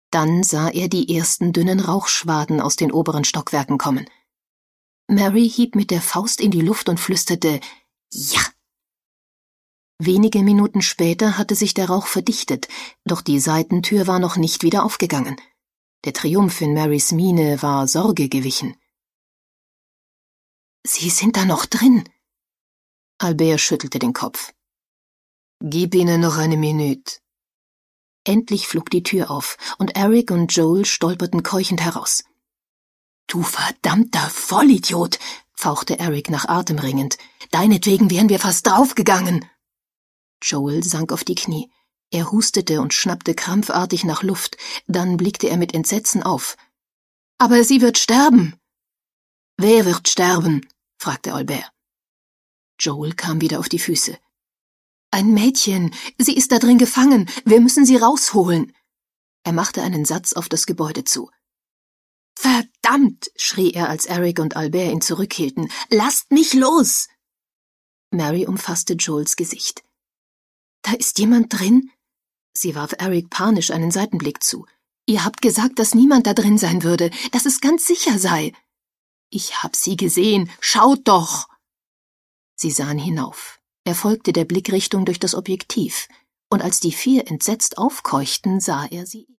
Dann sah er die ersten dünnen Rauchschwaden aus den oberen Stockwerken kommen. Mary hieb mit der Faust in die Luft und flüsterte »Ja!« Wenige Minuten später hatte sich der Rauch verdichtet, doch die Seitentür war noch nicht wieder aufgegangen. Der Triumph in Marys Miene war Sorge gewichen. »Sie sind da noch drin?« Albert schüttelte den Kopf. »Gib ihnen noch eine Minute.« Endlich flog die Tür auf, und Eric und Joel stolperten keuchend heraus. »Du verdammter Vollidiot«, fauchte Eric nach Atem ringend. »Deinetwegen wären wir fast draufgegangen.« Joel sank auf die Knie. Er hustete und schnappte krampfartig nach Luft, dann blickte er mit Entsetzen auf. »Aber sie wird sterben!« »Wer wird sterben?« fragte Albert. Joel kam wieder auf die Füße. »Ein Mädchen, sie ist da drin gefangen, wir müssen sie rausholen.« Er machte einen Satz auf das Gebäude zu. »Verdammt«, schrie er, als Eric und Albert ihn zurückhielten. »Lasst mich los!« Mary umfasste Joels Gesicht. »Da ist jemand drin?« Sie warf Eric panisch einen Seitenblick zu. »Ihr habt gesagt, dass niemand da drin sein würde, dass es ganz sicher sei.« »Ich hab sie gesehen, schaut doch!« Sie sahen hinauf. Er folgte der Blickrichtung durch das Objektiv, und als die 4 entsetzt aufkeuchten, sah er sie.